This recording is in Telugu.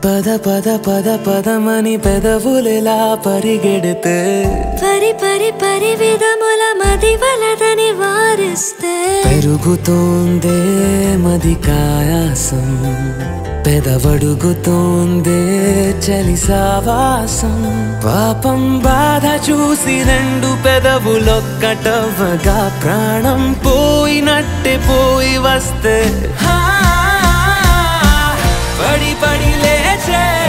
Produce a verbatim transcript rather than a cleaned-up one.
పద పద పద పదమని పెదవులెలా పరిగెడితే పరి పరి పరి విధముల మది వలదని వారిస్తే పెరుగుతోందే మది కాయాసం పెదవడుగుతోందే చలి సావాసం పాపం బాధ చూసి రెండు పెదవులొక్కటవ్వగా ప్రాణం పోయినట్టే పోయి వస్తే పడి పడి లేచే